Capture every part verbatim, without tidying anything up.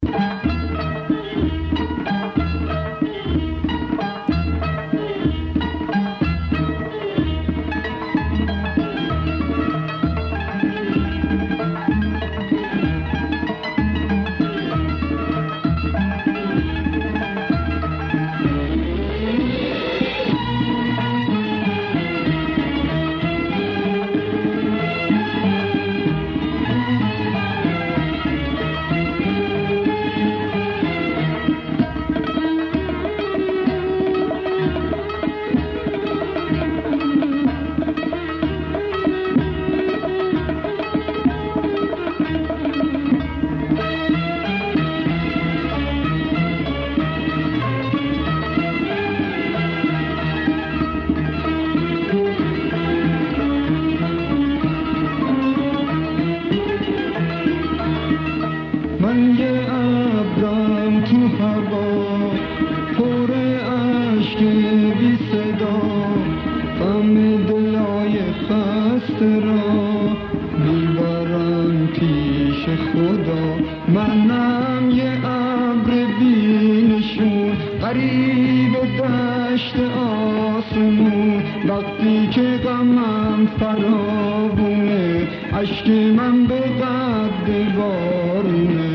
منم یه ابر بی‌نشون غریب دشت آسمون، وقتی که غمم فراوونه اشک من به قد بارونه.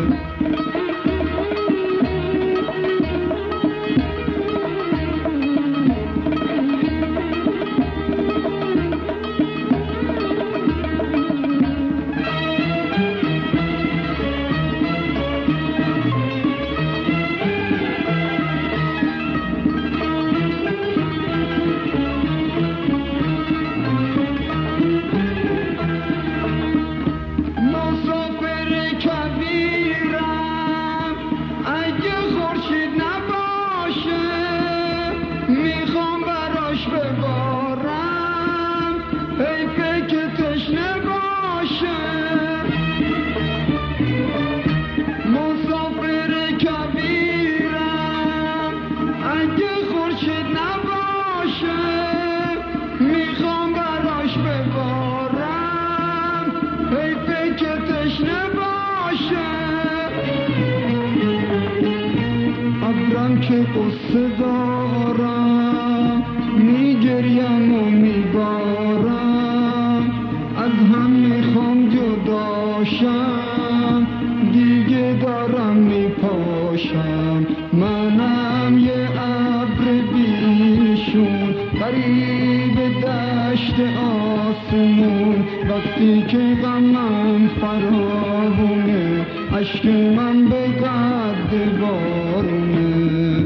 که قصه دارم میگریم و میبارم، از هم میخوام جداشم دیگه دارم میپاشم. منم یه ابر بی‌نشون غریب دشت آسمون، وقتی که غمم فراوونه اشک من به قد بارونه.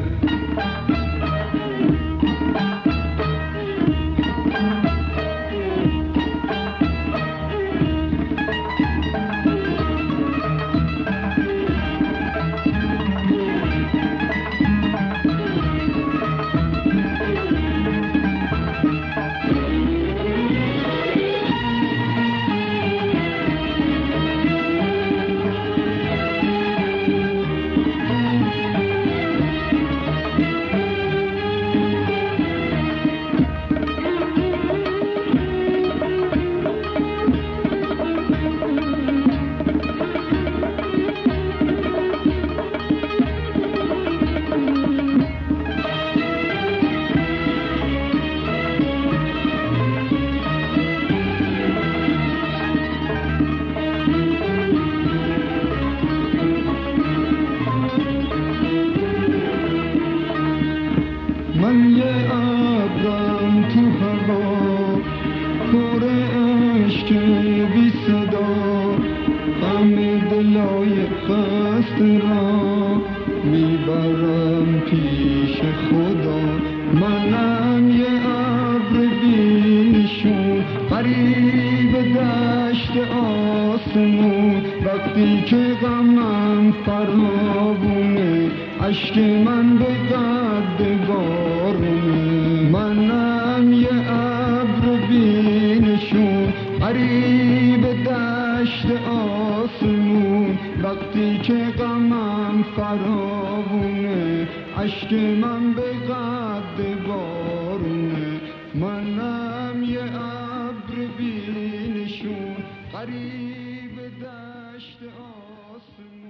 من یه ابرم تو هوا پر عشق بی صدا، غم دلای قصد را میبرم پیش خدا. منم یه ابر بی‌نشون غریب دشت آسمون، وقتی که غمم فراوونه اشک من به قد بارونه. منم یه ابر بی‌نشون غریب دشت آسمون، وقتی که غمم فراوونه اشک من به قد بارونه. منم یه ابر بی‌نشون غریب دشت آسمون.